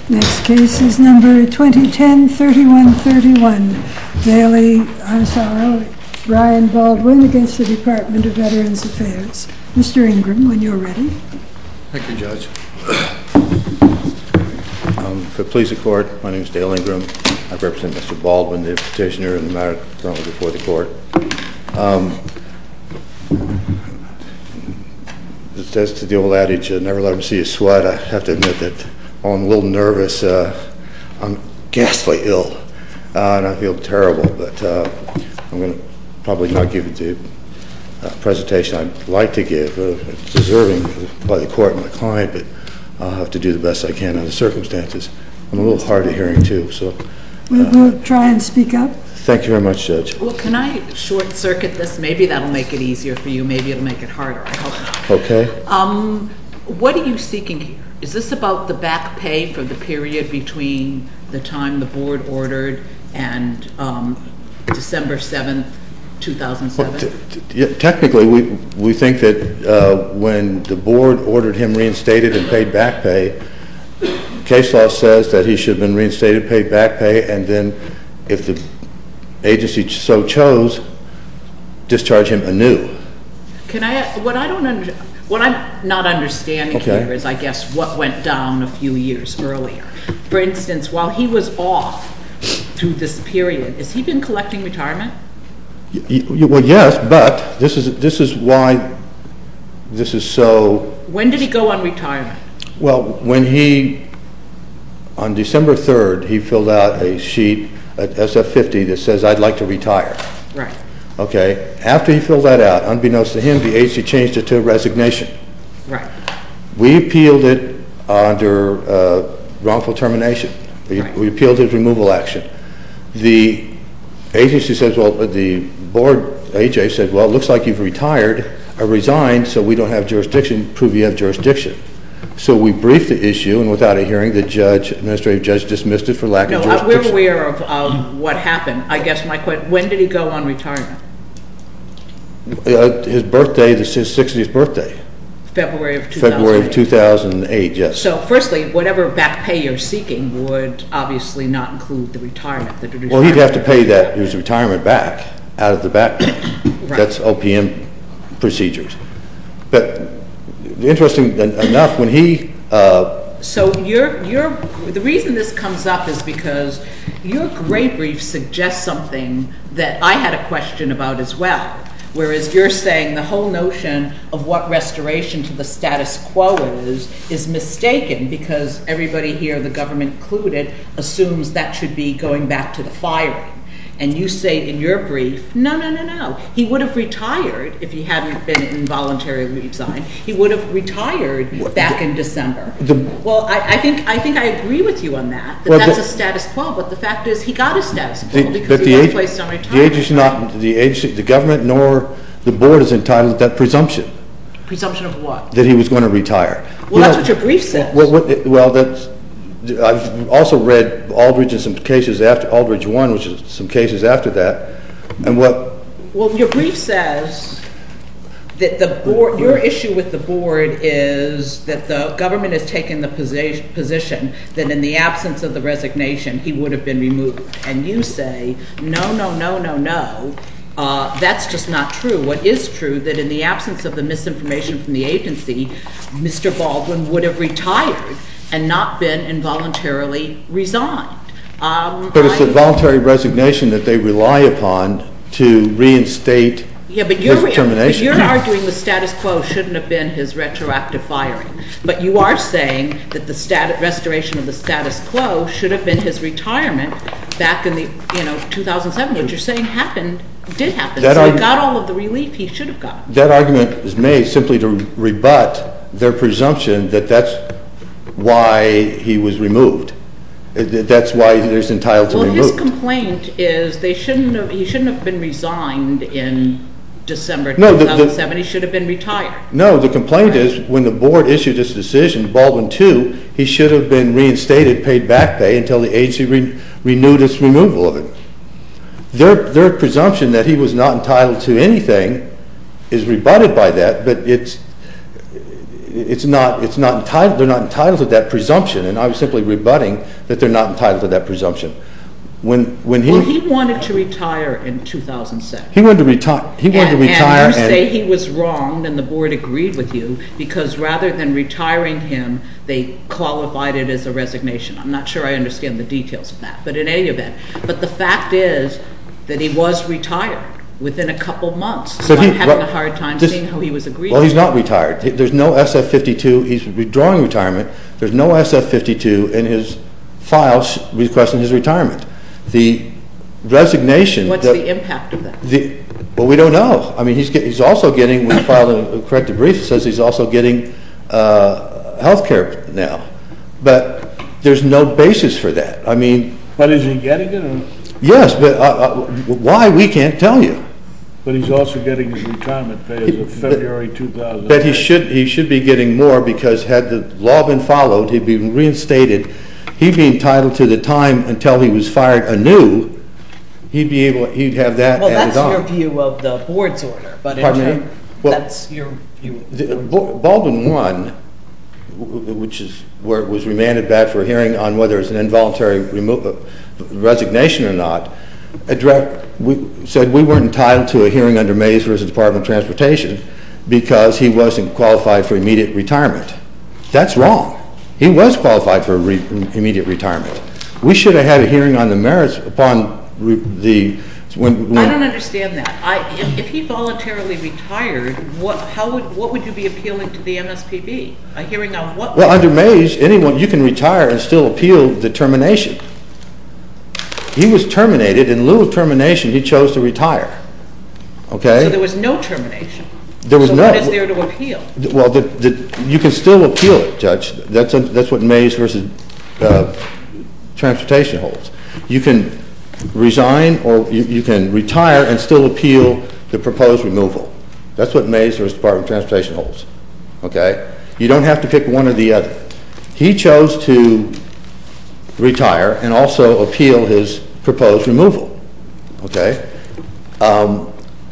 Next case is number 2010-3131. Brian Baldwin against the Department of Veterans Affairs. Mr. Ingram, when you're ready. Thank you, Judge. If it pleases the Court, my name is Dale Ingram. I represent Mr. Baldwin, the petitioner, in the matter currently before the Court. As to the old adage, never let them see you sweat, I have to admit that while I'm a little nervous, I'm ghastly ill, and I feel terrible, but I'm going to probably not give the presentation I'd like to give. It's deserving by the Court and my client, but I'll have to do the best I can under the circumstances. I'm a little hard of hearing, too, so... We'll try and speak up. Thank you very much, Judge. Well, can I short-circuit this? Maybe that'll make it easier for you. Maybe it'll make it harder. I hope not. Okay. What are you seeking here? Is this about the back pay for the period between the time the Board ordered and December 7th, 2007? Well, technically, we think that when the Board ordered him reinstated and paid back pay, case law says that he should have been reinstated, paid back pay, and then if the agency so chose, discharge him anew. What I'm not understanding here is, I guess, what went down a few years earlier. For instance, while he was off through this period, has he been collecting retirement? Well, yes, but this is why this is so... When did he go on retirement? Well, when on December 3rd, he filled out a sheet at SF50 that says, I'd like to retire. Right. Okay. After he filled that out, unbeknownst to him, the agency changed it to resignation. Right. We appealed it under wrongful termination. We appealed his removal action. The agency says, well, the Board, AJ said, well, it looks like you've retired or resigned, so we don't have jurisdiction. Prove you have jurisdiction. So we briefed the issue, and without a hearing, the administrative judge dismissed it for lack of jurisdiction. No, we're aware of what happened. I guess my question, when did he go on retirement? His birthday, his 60th birthday. February of 2008. February of 2008, yes. So firstly, whatever back pay you're seeking would obviously not include the retirement. Well, he'd have to pay his retirement back out of the back pay. Right. That's OPM procedures. But interesting enough, when he... So the reason this comes up is because your gray brief suggests something that I had a question about as well. Whereas you're saying the whole notion of what restoration to the status quo is mistaken because everybody here, the government included, assumes that should be going back to the firing. And you say in your brief, no. He would have retired if he hadn't been involuntarily resigned. He would have retired back in December. Well, I think I agree with you on that that's a status quo. But the fact is, he got a status quo because he was placed on retirement. The government nor the Board is entitled to that presumption. Presumption of what? That he was going to retire. Well, that's what your brief says. Well, that's... I've also read Aldridge and some cases after Aldridge 1, which is some cases after that, and what... Well, your brief says that the Board, your issue with the Board is that the government has taken the position that in the absence of the resignation, he would have been removed. And you say, no. That's just not true. What is true, that in the absence of the misinformation from the agency, Mr. Baldwin would have retired and not been involuntarily resigned. But it's the voluntary resignation that they rely upon to reinstate his termination. But you're arguing the status quo shouldn't have been his retroactive firing. But you are saying that the restoration of the status quo should have been his retirement back in the 2007, which you're saying did happen. So he got all of the relief he should have gotten. That argument is made simply to rebut their presumption that that's why he was removed. That's why he's entitled to remove. Well, his complaint is he shouldn't have been resigned in December 2007. He should have been retired. No, the complaint is when the Board issued this decision, Baldwin 2, he should have been reinstated, paid back pay until the agency renewed its removal of him. Their presumption that he was not entitled to anything is rebutted by that, but it's not entitled. They're not entitled to that presumption, and I was simply rebutting that they're not entitled to that presumption. When he wanted to retire in 2007. He wanted to retire. And you say he was wrong, and the board agreed with you because rather than retiring him, they qualified it as a resignation. I'm not sure I understand the details of that, but in any event, but the fact is that he was retired within a couple months. So I'm having a hard time seeing how he was agreed. Well, he's not retired. There's no SF-52. He's withdrawing retirement. There's no SF-52 in his files requesting his retirement. The resignation. What's the impact of that? Well, we don't know. I mean, he's also getting. We filed a corrected brief that says he's also getting health care now, but there's no basis for that. I mean, but is he getting it? Or? Yes, but why we can't tell you. But he's also getting his retirement pay as of February 2000. But he should be getting more because had the law been followed, he'd be reinstated. He'd be entitled to the time until he was fired anew. He'd have that well, added on. Well, that's your view of the board's order, but that's your view. Baldwin 1, which is where it was remanded back for a hearing on whether it's an involuntary resignation or not, we said we weren't entitled to a hearing under Mays versus Department of Transportation because he wasn't qualified for immediate retirement. That's wrong. He was qualified for immediate retirement. We should have had a hearing on the merits upon when I don't understand that. If he voluntarily retired, what would you be appealing to the MSPB? A hearing on what? Well, under Mays, you can retire and still appeal the termination. He was terminated. In lieu of termination, he chose to retire. Okay? So there was no termination. There was so no. What is there to appeal? Well, you can still appeal it, Judge. That's what Mays versus Transportation holds. You can resign or you can retire and still appeal the proposed removal. That's what Mays versus Department of Transportation holds. Okay? You don't have to pick one or the other. He chose to retire and also appeal his proposed removal. Okay? And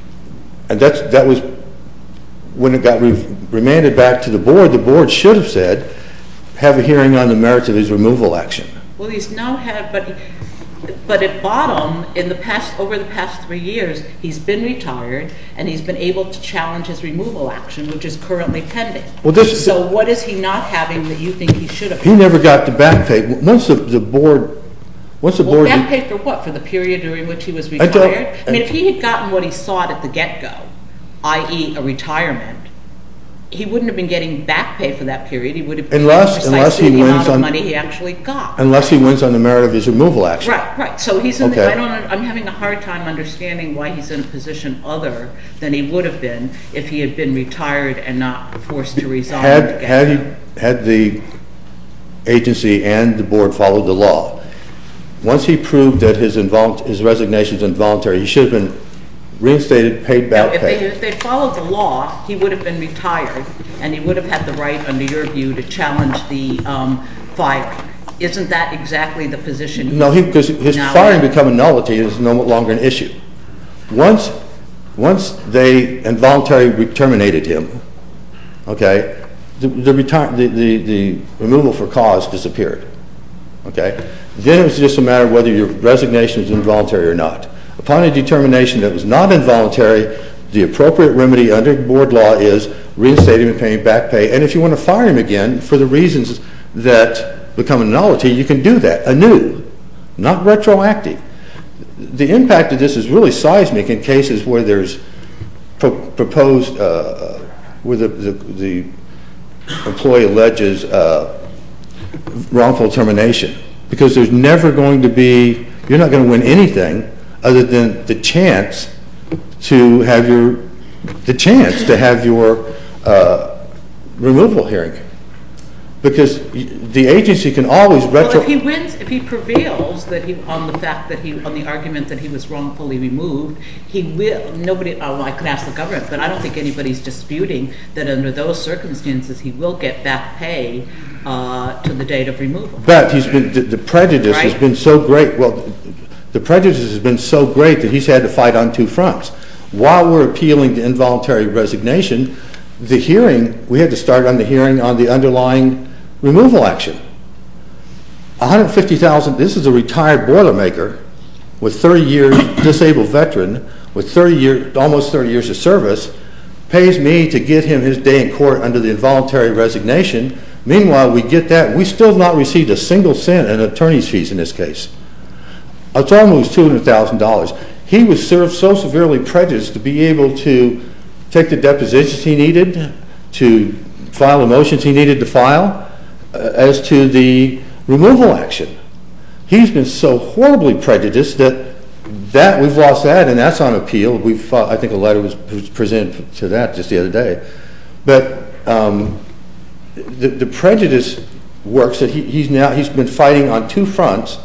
that was when it got remanded back to the board should have said, have a hearing on the merits of his removal action. Well, he's now had, but at bottom, over the past 3 years, he's been retired and he's been able to challenge his removal action, which is currently pending. Well, so what is he not having that you think he should have? He never got the back pay. Once the board. Back pay for what? For the period during which he was retired? I mean, if he had gotten what he sought at the get-go, i.e. a retirement, he wouldn't have been getting back pay for that period. He would have been precisely the amount of money he actually got. Unless he wins on the merit of his removal action. Right. So he's in I'm having a hard time understanding why he's in a position other than he would have been if he had been retired and not forced to resign. Had the agency and the board followed the law, once he proved that his resignation is involuntary, he should have been reinstated, paid back pay. If they followed the law, he would have been retired, and he would have had the right, under your view, to challenge the firing. Isn't that exactly the position? No, because his firing become a nullity is no longer an issue. Once they involuntarily terminated him, okay, the removal for cause disappeared. Okay, then it was just a matter of whether your resignation is involuntary or not. Upon a determination that was not involuntary, the appropriate remedy under board law is reinstating and paying back pay. And if you want to fire him again for the reasons that become a nullity, you can do that anew, not retroactive. The impact of this is really seismic in cases where there's proposed, where the employee alleges wrongful termination, because there's never going to be, you're not going to win anything other than the chance to have your removal hearing, because the agency can always Well, if he prevails on the argument that he was wrongfully removed, he will. Nobody. I could ask the government, but I don't think anybody's disputing that under those circumstances he will get back pay to the date of removal. But the prejudice has been so great. Well, the prejudice has been so great that he's had to fight on two fronts. While we're appealing to involuntary resignation, the hearing, we had to start on the hearing on the underlying removal action. $150,000, this is a retired Boilermaker with 30 years, disabled veteran, with almost 30 years of service, pays me to get him his day in court under the involuntary resignation. Meanwhile, we get that. We still have not received a single cent in attorney's fees in this case. It's almost $200,000. He was so severely prejudiced to be able to take the depositions he needed, to file the motions he needed to file, as to the removal action. He's been so horribly prejudiced that we've lost that, and that's on appeal. I think a letter was presented to that just the other day. But the prejudice works that he's been fighting on two fronts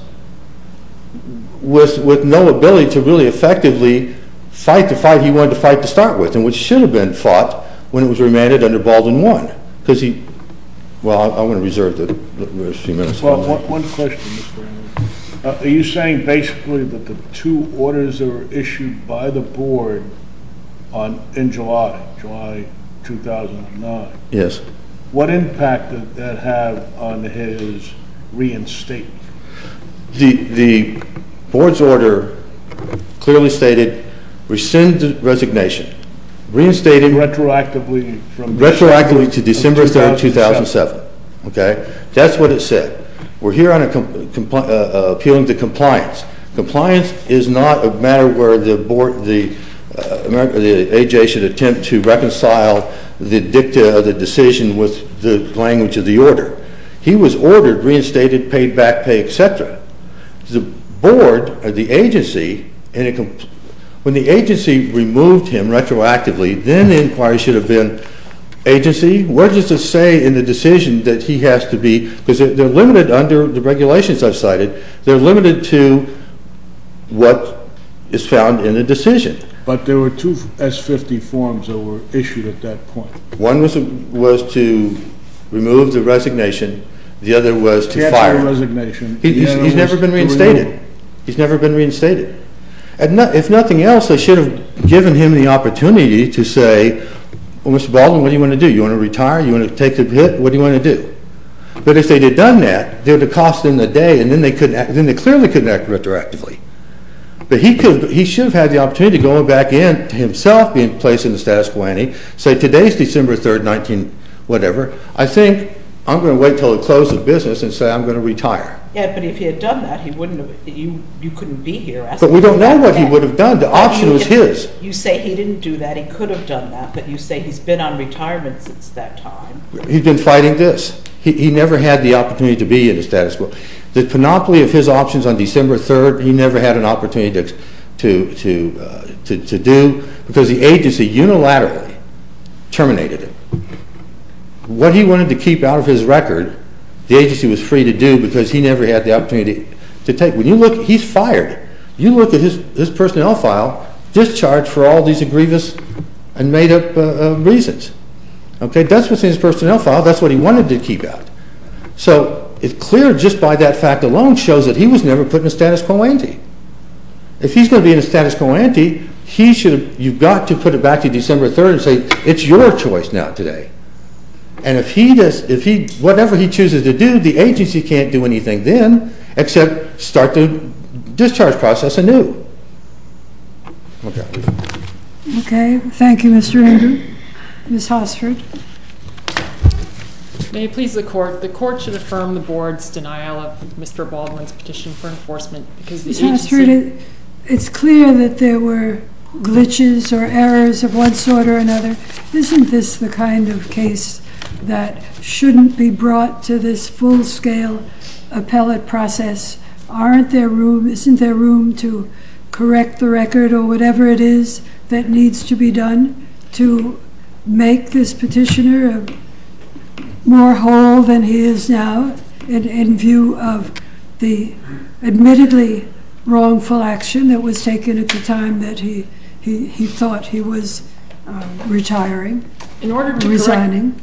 with no ability to really effectively fight the fight he wanted to fight to start with, and which should have been fought when it was remanded under Baldwin 1. Because I want to reserve the few minutes. Well, one question, Mr. Anderson. Are you saying basically that the two orders that were issued by the board in July 2009, yes, what impact did that have on his reinstatement? The board's order clearly stated rescind the resignation, reinstate him Retroactively to December 3rd, 2007. Okay, that's what it said. We're here on appealing to compliance. Compliance is not a matter where the board, the AJ should attempt to reconcile the dicta of the decision with the language of the order. He was ordered, reinstated, paid back pay, etc. The board, or the agency, when the agency removed him retroactively, then the inquiry should have been, agency, where does it say in the decision that he has to be, because they're limited under the regulations I've cited, they're limited to what is found in the decision. But there were two S-50 forms that were issued at that point. One was to remove the resignation, the other was to fire him. Resignation. He's never been reinstated. He's never been reinstated. And if nothing else, they should have given him the opportunity to say, well, Mr. Baldwin, what do you want to do? You want to retire? You want to take the hit? What do you want to do? But if they had done that, they would have cost them the day, and then they clearly couldn't act retroactively. But he should have had the opportunity to go back in to himself, being placed in the status quo ante, say today's December 3rd, 19 whatever. I think I'm going to wait till the close of business and say I'm going to retire. Yeah, but if he had done that, he wouldn't have. You couldn't be here. But we don't know what he would have done. The option was his. You say he didn't do that. He could have done that, but you say he's been on retirement since that time. He's been fighting this. He never had the opportunity to be in the status quo. The panoply of his options on December 3rd, he never had an opportunity to do, because the agency unilaterally terminated it. What he wanted to keep out of his record, the agency was free to do, because he never had the opportunity to take. When you look, he's fired. You look at his personnel file, discharged for all these egregious and made up reasons. Okay, that's what's in his personnel file. That's what he wanted to keep out. So it's clear just by that fact alone shows that he was never put in a status quo ante. If he's going to be in a status quo ante, you've got to put it back to December 3rd and say, it's your choice now today. And whatever he chooses to do, the agency can't do anything then except start the discharge process anew. Okay, thank you, Mr. Ingram. Ms. Hosford. May it please the court should affirm the board's denial of Mr. Baldwin's petition for enforcement because the agency... Ms. Hosford, it's clear that there were glitches or errors of one sort or another. Isn't this the kind of case that shouldn't be brought to this full-scale appellate process? Isn't there room to correct the record or whatever it is that needs to be done to make this petitioner more whole than he is now in view of the admittedly wrongful action that was taken at the time that he thought he was retiring, in order to resigning?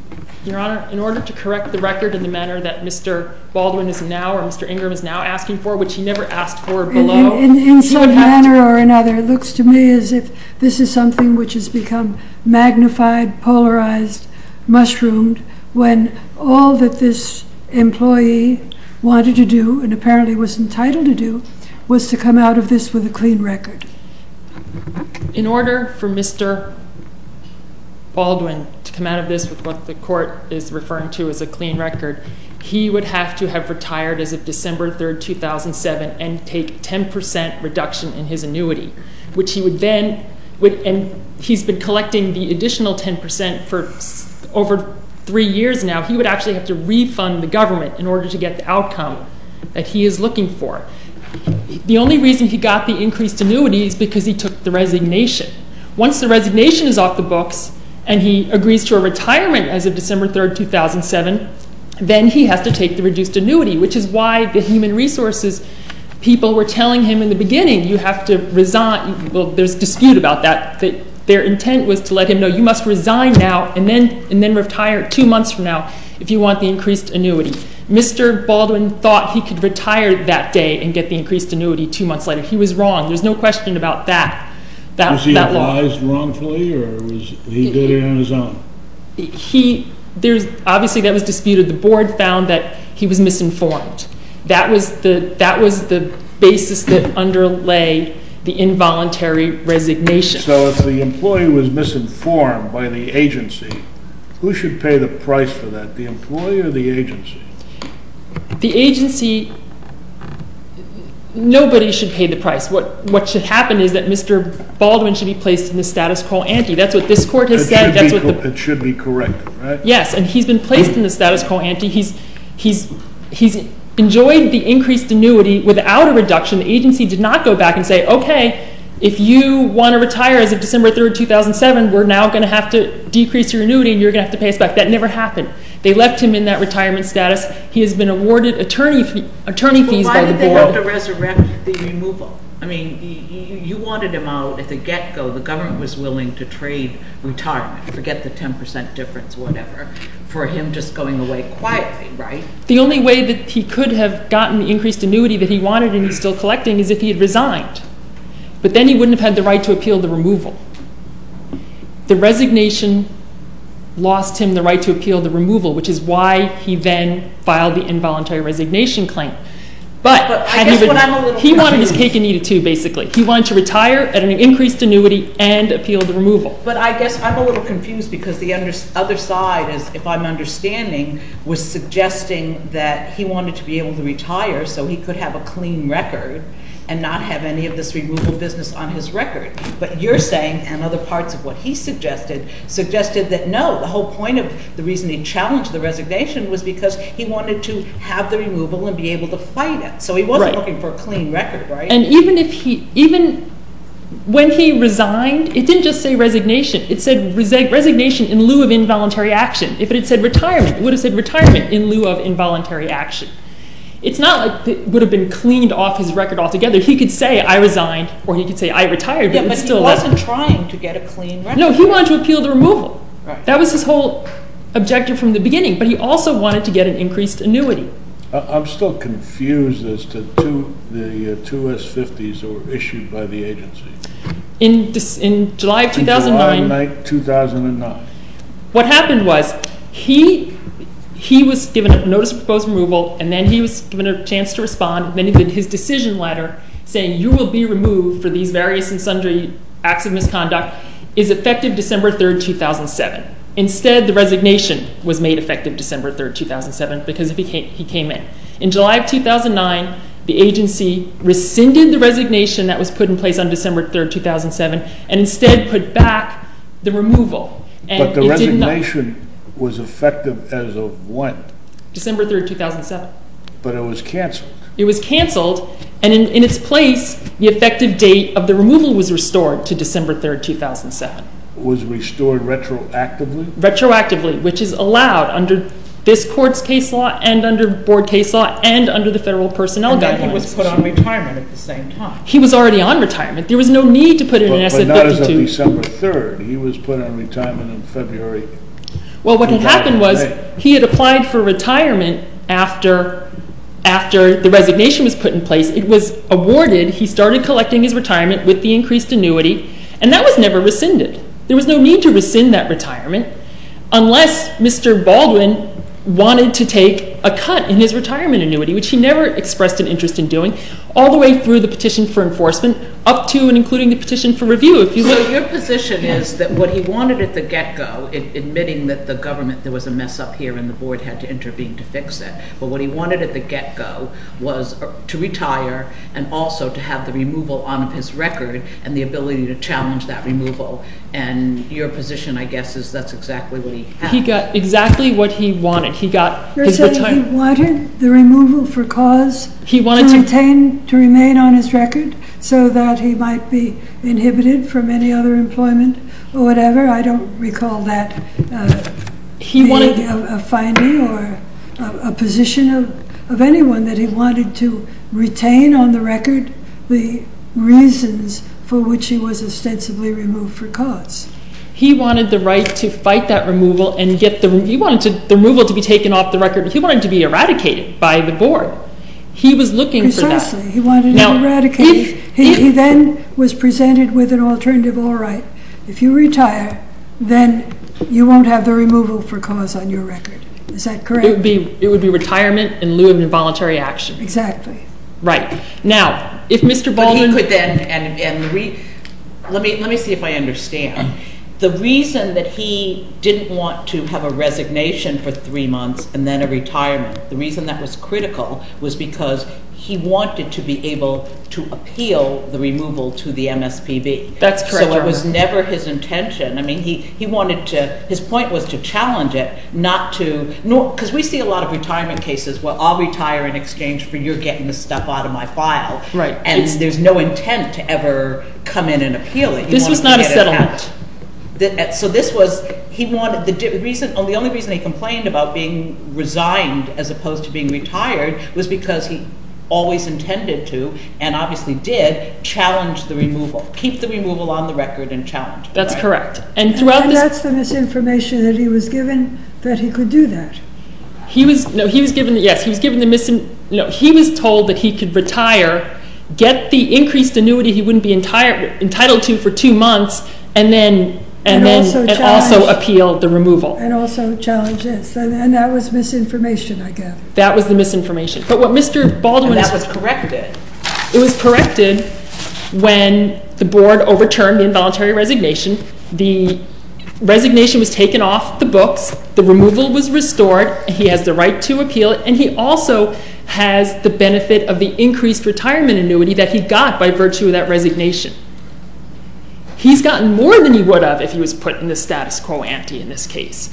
Your Honor, in order to correct the record in the manner that Mr. Baldwin is now, or Mr. Ingram is now asking for, which he never asked for below. In some manner or another, it looks to me as if this is something which has become magnified, polarized, mushroomed, when all that this employee wanted to do, and apparently was entitled to do, was to come out of this with a clean record. In order for Mr. Baldwin to come out of this with what the court is referring to as a clean record, he would have to have retired as of December 3rd, 2007, and take 10% reduction in his annuity, which he would then, and he's been collecting the additional 10% for over 3 years now. He would actually have to refund the government in order to get the outcome that he is looking for. The only reason he got the increased annuity is because he took the resignation. Once the resignation is off the books and he agrees to a retirement as of December 3rd, 2007, then he has to take the reduced annuity, which is why the human resources people were telling him in the beginning, you have to resign. Well, there's dispute about that their intent was to let him know you must resign now and then retire 2 months from now if you want the increased annuity. Mr. Baldwin thought he could retire that day and get the increased annuity 2 months later. He was wrong. There's no question about that. Was he advised wrongfully, or was he did it on his own? Obviously that was disputed. The board found that he was misinformed. That was the basis that underlay the involuntary resignation. So if the employee was misinformed by the agency, who should pay the price for that, the employee or the agency? The agency, nobody should pay the price. What should happen is that Mr. Baldwin should be placed in the status quo ante. That's what this court has said. It should be corrected, right? Yes, and he's been placed in the status quo ante. He's enjoyed the increased annuity without a reduction. The agency did not go back and say, okay, if you want to retire as of December 3rd, 2007, we're now going to have to decrease your annuity and you're going to have to pay us back. That never happened. They left him in that retirement status. He has been awarded attorney fees by the board. Why did they have to resurrect the removal? I mean, you wanted him out at the get-go. The government was willing to trade retirement, forget the 10% difference, whatever, for him just going away quietly, right? The only way that he could have gotten the increased annuity that he wanted and he's still collecting is if he had resigned. But then he wouldn't have had the right to appeal the removal. The resignation lost him the right to appeal the removal, which is why he then filed the involuntary resignation claim. But he wanted his cake and eat it too, basically. He wanted to retire at an increased annuity and appeal the removal. But I guess I'm a little confused because the other side, is, if I'm understanding, was suggesting that he wanted to be able to retire so he could have a clean record and not have any of this removal business on his record. But you're saying, and other parts of what he suggested that no, the whole point of the reason he challenged the resignation was because he wanted to have the removal and be able to fight it. So he wasn't looking for a clean record, right? And even when he resigned, it didn't just say resignation. It said resignation in lieu of involuntary action. If it had said retirement, it would have said retirement in lieu of involuntary action. It's not like it would have been cleaned off his record altogether. He could say, I resigned, or he could say, I retired. Yeah, but he wasn't trying to get a clean record. No, he wanted to appeal the removal. Right. That was his whole objective from the beginning, but he also wanted to get an increased annuity. I'm still confused as to the two S-50s that were issued by the agency. In July of 2009. July 2009. What happened was he was given a notice of proposed removal, and then he was given a chance to respond, and then he did his decision letter saying you will be removed for these various and sundry acts of misconduct is effective December 3rd, 2007. Instead, the resignation was made effective December 3rd, 2007 because he came in. In July of 2009, the agency rescinded the resignation that was put in place on December 3rd, 2007, and instead put back the removal. And but the resignation was effective as of when? December 3rd, 2007. But it was canceled. It was canceled, and in its place, the effective date of the removal was restored to December 3rd, 2007. Was restored retroactively? Retroactively, which is allowed under this court's case law and under board case law and under the federal personnel guidelines. And then he was put on retirement at the same time. He was already on retirement. There was no need to put in an SF-52. But not as of December 3rd. He was put on retirement in February. Well, what had happened was he had applied for retirement after the resignation was put in place. It was awarded. He started collecting his retirement with the increased annuity, and that was never rescinded. There was no need to rescind that retirement unless Mr. Baldwin wanted to take a cut in his retirement annuity, which he never expressed an interest in doing, all the way through the petition for enforcement up to and including the petition for review. If you look, so your position is that what he wanted at the get-go, admitting that the government, there was a mess up here and the board had to intervene to fix it, but what he wanted at the get-go was to retire and also to have the removal on his record and the ability to challenge that removal. And your position, I guess, is that's exactly what he had. He got exactly what he wanted. He got his retirement. He wanted the removal for cause. He wanted to remain on his record so that he might be inhibited from any other employment or whatever. I don't recall that he wanted a finding or a position of anyone that he wanted to retain on the record the reasons for which he was ostensibly removed for cause. He wanted the right to fight that removal and get he wanted the removal to be taken off the record. He wanted to be eradicated by the board. He was looking for that. Precisely. He wanted it eradicated. He then was presented with an alternative. All right, if you retire, then you won't have the removal for cause on your record. Is that correct? It would be retirement in lieu of involuntary action. Exactly. Right. Now, if Mr. Baldwin... But he could then, let me see if I understand. The reason that he didn't want to have a resignation for 3 months and then a retirement, the reason that was critical was because he wanted to be able to appeal the removal to the MSPB. That's correct. So it was never his intention. I mean, he wanted to, his point was to challenge it, not to, because we see a lot of retirement cases, well, I'll retire in exchange for your getting the stuff out of my file. Right. And there's no intent to ever come in and appeal it. This was not a settlement. So this was, he wanted, the only reason he complained about being resigned as opposed to being retired was because he always intended to, and obviously did, challenge the removal. Keep the removal on the record and challenge it. That's right? correct. And throughout this... that's the misinformation that he was given, that he could do that. He was given he was told that he could retire, get the increased annuity he wouldn't be entitled to for 2 months, and also appeal the removal. And also challenge this. And that was misinformation, I gather. That was the misinformation. But what Mr. Baldwin... And that was corrected. It was corrected when the board overturned the involuntary resignation. The resignation was taken off the books. The removal was restored. He has the right to appeal it. And he also has the benefit of the increased retirement annuity that he got by virtue of that resignation. He's gotten more than he would have if he was put in the status quo ante in this case.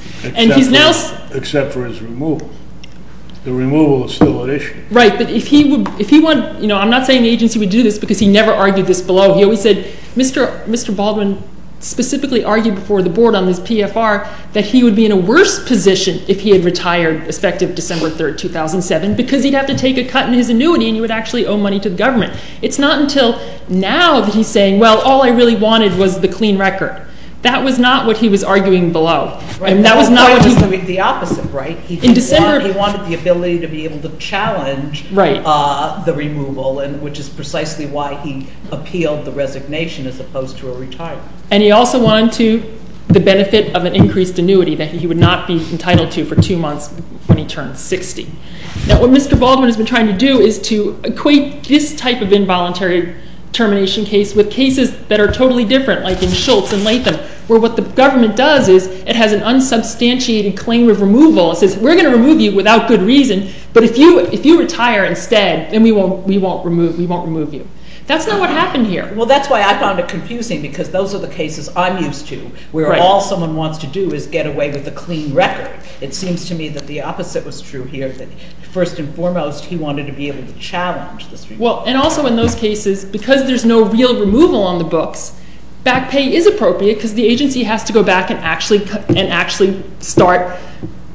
Except for his removal. The removal is still an issue. Right, but if he wanted, I'm not saying the agency would do this because he never argued this below. He always said, Mr. Baldwin specifically argued before the board on this PFR that he would be in a worse position if he had retired effective December 3rd, 2007, because he'd have to take a cut in his annuity and he would actually owe money to the government. It's not until now that he's saying, well, all I really wanted was the clean record. That was not what he was arguing below. Right. And that was not what he... the opposite, right? In December... He wanted the ability to be able to challenge the removal, and which is precisely why he appealed the resignation as opposed to a retirement. And he also wanted the benefit of an increased annuity that he would not be entitled to for 2 months when he turned 60. Now, what Mr. Baldwin has been trying to do is to equate this type of involuntary termination case with cases that are totally different, like in Schultz and Latham, where what the government does is it has an unsubstantiated claim of removal. It says, we're going to remove you without good reason, but if you retire instead, then we won't remove you. That's not what happened here. Well, that's why I found it confusing, because those are the cases I'm used to, where all someone wants to do is get away with a clean record. It seems to me that the opposite was true here, that first and foremost, he wanted to be able to challenge this removal. Well, and also in those cases, because there's no real removal on the books, back pay is appropriate because the agency has to go back and actually start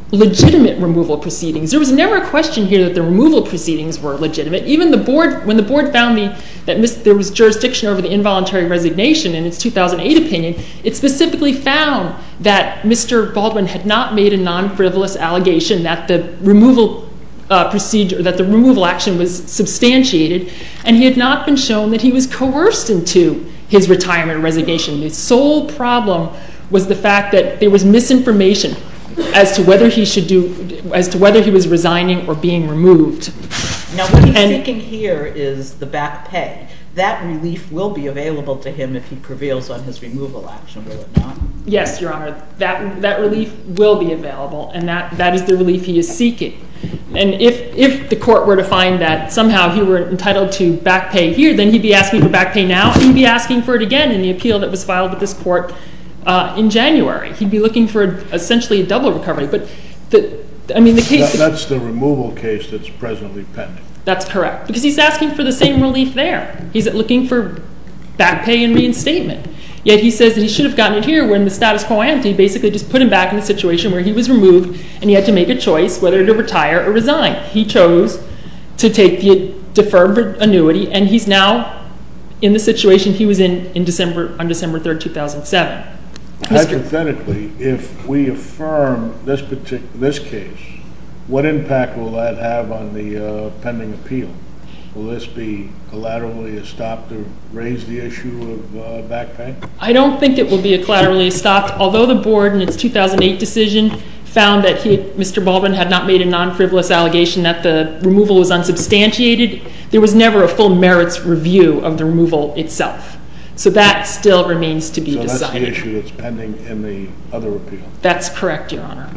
legitimate removal proceedings. There was never a question here that the removal proceedings were legitimate. Even the board, when the board found that there was jurisdiction over the involuntary resignation in its 2008 opinion, it specifically found that Mr. Baldwin had not made a non-frivolous allegation that the removal procedure, that the removal action was substantiated, and he had not been shown that he was coerced into his retirement or resignation. The sole problem was the fact that there was misinformation as to whether he was resigning or being removed. Now, what he's seeking here is the back pay. That relief will be available to him if he prevails on his removal action, will it not? Yes, Your Honor. That relief will be available, and that is the relief he is seeking. And if the court were to find that somehow he were entitled to back pay here, then he'd be asking for back pay now, and he'd be asking for it again in the appeal that was filed with this court in January. He'd be looking for essentially a double recovery. But the case... That's the removal case that's presently pending. That's correct, because he's asking for the same relief there. He's looking for back pay and reinstatement. Yet he says that he should have gotten it here when the status quo ante basically just put him back in a situation where he was removed and he had to make a choice whether to retire or resign. He chose to take the deferred annuity, and he's now in the situation he was on December 3rd, 2007. Hypothetically, if we affirm this case, what impact will that have on the pending appeal? Will this be collaterally estopped to raise the issue of back pay? I don't think it will be collaterally estopped, although the board in its 2008 decision found that Mr. Baldwin had not made a non-frivolous allegation that the removal was unsubstantiated. There was never a full merits review of the removal itself. So that still remains to be decided. So that's the issue that's pending in the other appeal? That's correct, Your Honor.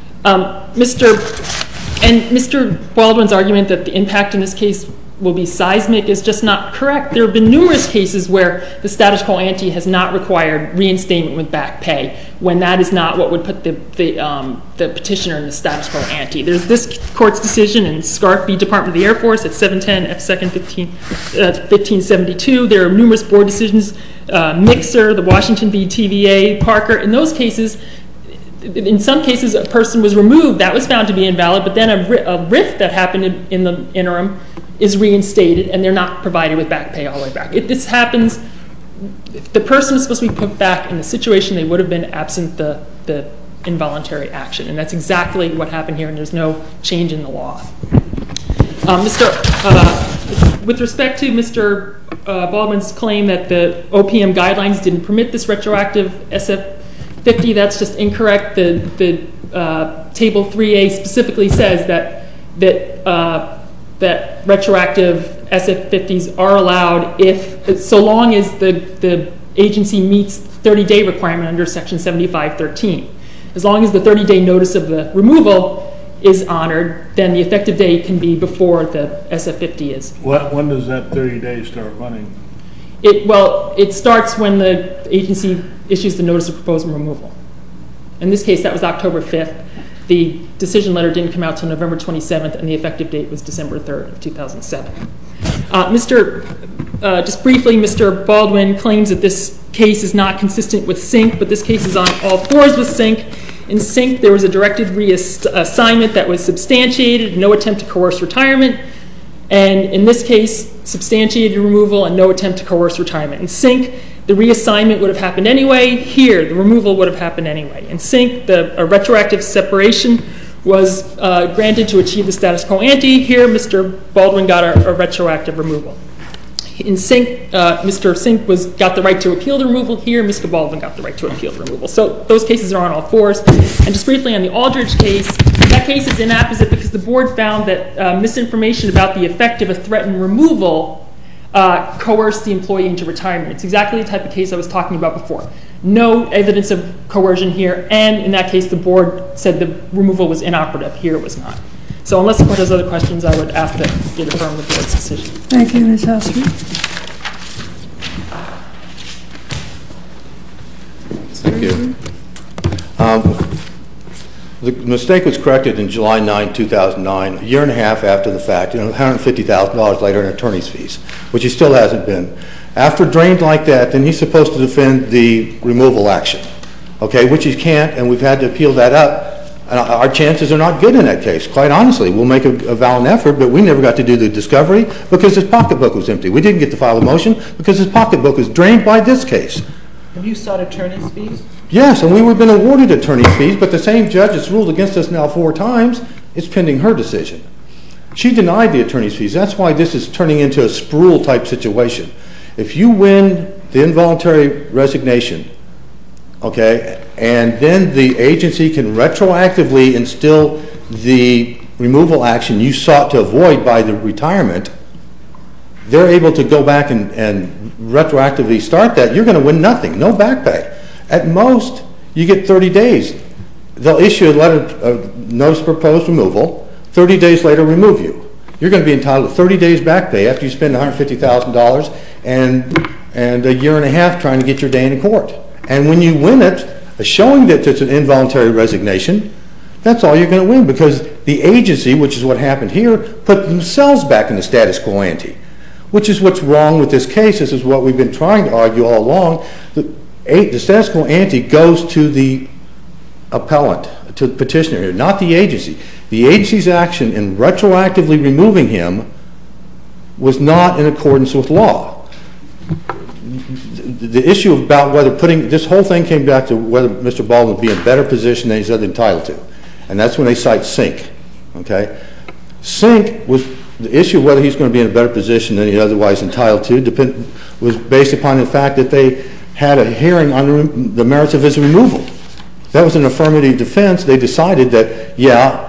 Mr. Baldwin's argument that the impact in this case will be seismic is just not correct. There have been numerous cases where the status quo ante has not required reinstatement with back pay, when that is not what would put the petitioner in the status quo ante. There's this court's decision in Scarf v. Department of the Air Force at 710 F. 2nd 1572. There are numerous board decisions, Mixer, the Washington v. TVA, Parker. In those cases, in some cases, a person was removed. That was found to be invalid, but then a RIF that happened in the interim is reinstated, and they're not provided with back pay all the way back. If this happens, the person is supposed to be put back in the situation they would have been absent the involuntary action, and that's exactly what happened here, and there's no change in the law. With respect to Mr. Baldwin's claim that the OPM guidelines didn't permit this retroactive SF-50, that's just incorrect. The Table 3A specifically says that retroactive SF-50s are allowed so long as the agency meets the 30-day requirement under Section 7513. As long as the 30-day notice of the removal is honored, then the effective date can be before the SF-50 is. When does that 30 days start running? It starts when the agency issues the notice of proposed removal. In this case, that was October 5th. The decision letter didn't come out until November 27th, and the effective date was December 3rd of 2007. Just briefly, Mr. Baldwin claims that this case is not consistent with SYNC, but this case is on all fours with SYNC. In SYNC, there was a directed reassignment that was substantiated, no attempt to coerce retirement. And in this case, substantiated removal and no attempt to coerce retirement. In SYNC, the reassignment would have happened anyway. Here, the removal would have happened anyway. In SYNC, a retroactive separation was granted to achieve the status quo ante. Here, Mr. Baldwin got a retroactive removal. In SYNC, Mr. SYNC got the right to appeal the removal. Here, Mr. Baldwin got the right to appeal the removal. So those cases are on all fours. And just briefly on the Aldridge case, that case is inapposite because the board found that misinformation about the effect of a threatened removal coerced the employee into retirement. It's exactly the type of case I was talking about before. No evidence of coercion here, and in that case, the board said the removal was inoperative. Here, it was not. So unless the court has other questions, I would ask that it affirm the board's decision. Thank you, Ms. Houseman. Thank you. The mistake was corrected in July 9, 2009, a year and a half after the fact, $150,000 later in attorney's fees, which he still hasn't been. After drained like that, then he's supposed to defend the removal action, okay, which he can't, and we've had to appeal that up Our chances are not good in that case, quite honestly. We'll make a valiant effort, but we never got to do the discovery because his pocketbook was empty. We didn't get to file a motion because his pocketbook was drained by this case. Have you sought attorney's fees? Yes, and we were been awarded attorney's fees, but the same judge that's ruled against us now 4 times is pending her decision. She denied the attorney's fees. That's why this is turning into a Spruill-type situation. If you win the involuntary resignation, okay, and then the agency can retroactively instill the removal action you sought to avoid by the retirement, they're able to go back and retroactively start that. You're going to win nothing, no back pay. At most, you get 30 days. They'll issue a letter of notice of proposed removal. 30 days later, remove you. You're going to be entitled to 30 days back pay after you spend $150,000 and a year and a half trying to get your day in court. And when you win it, showing that it's an involuntary resignation, that's all you're going to win, because the agency, which is what happened here, put themselves back in the status quo ante, which is what's wrong with this case. This is what we've been trying to argue all along. The status quo ante goes to the appellant, to the petitioner here, not the agency. The agency's action in retroactively removing him was not in accordance with law. The issue about whether this whole thing came back to whether Mr. Baldwin would be in a better position than he's entitled to. And that's when they cite Sink. Okay? Sink was the issue of whether he's going to be in a better position than he's otherwise entitled to was based upon the fact that they had a hearing on the merits of his removal. That was an affirmative defense. They decided that,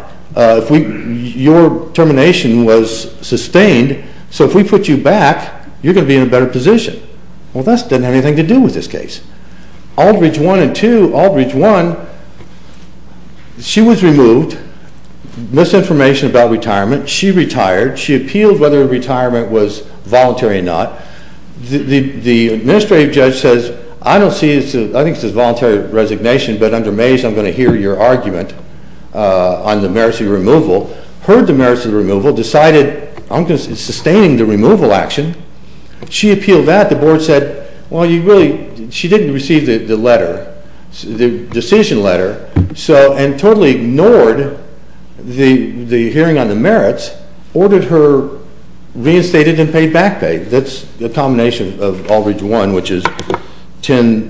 your termination was sustained, so if we put you back, you're going to be in a better position. Well, that doesn't have anything to do with this case. Aldridge 1 and 2, Aldridge 1, she was removed, misinformation about retirement. She retired. She appealed whether retirement was voluntary or not. The administrative judge says, I think it's a voluntary resignation, but under Mays I'm going to hear your argument on the merits of your removal. Heard the merits of the removal, decided sustaining the removal action. She appealed that. The board said, well, she didn't receive the letter, the decision letter, and totally ignored the hearing on the merits, ordered her reinstated and paid back pay. That's a combination of Aldridge 1, which is 110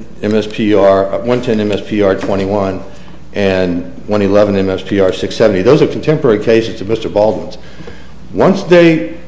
MSPR 21 and 111 MSPR 670. Those are contemporary cases of Mr. Baldwin's. Once they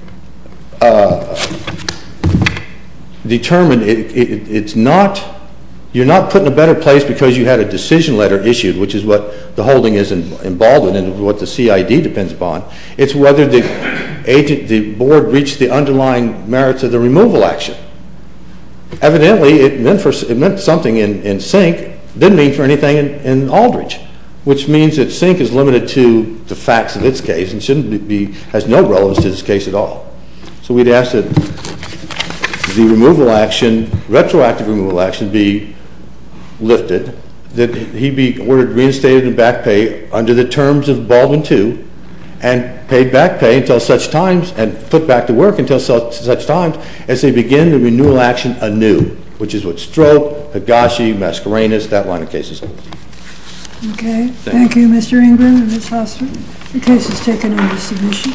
determined you're not put in a better place because you had a decision letter issued, which is what the holding is in Baldwin and what the CID depends upon. It's whether the board reached the underlying merits of the removal action. Evidently, it meant something in Sink, didn't mean for anything in Aldridge, which means that Sink is limited to the facts of its case and has no relevance to this case at all. So we'd ask that the removal action, retroactive removal action, be lifted, that he be ordered reinstated and back pay under the terms of Baldwin 2, and paid back pay until such times, and put back to work until such times as they begin the renewal action anew, which is what Stroke, Higashi, Mascarenas, that line of cases. Okay. Thank you, Mr. Ingram and Ms. Hoster. The case is taken under submission.